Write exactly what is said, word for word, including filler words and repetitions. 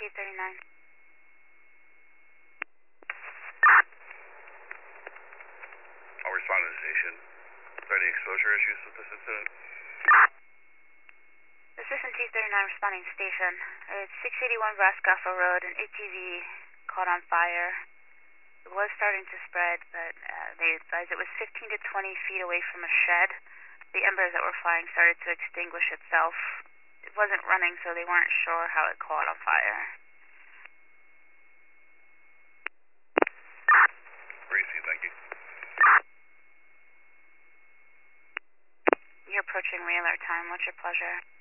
thirty-nine. I'll respond to the station. Is there any exposure issues with this incident? Assistant T thirty-nine responding to station. It's six eighty-one Brascaffo Road. An A T V caught on fire. It was starting to spread, but uh, they advised it was fifteen to twenty feet away from a shed. The embers that were flying started to extinguish itself. It wasn't running, so they weren't sure how it caught on fire. Gracie, thank you. You're approaching re-alert time. What's your pleasure?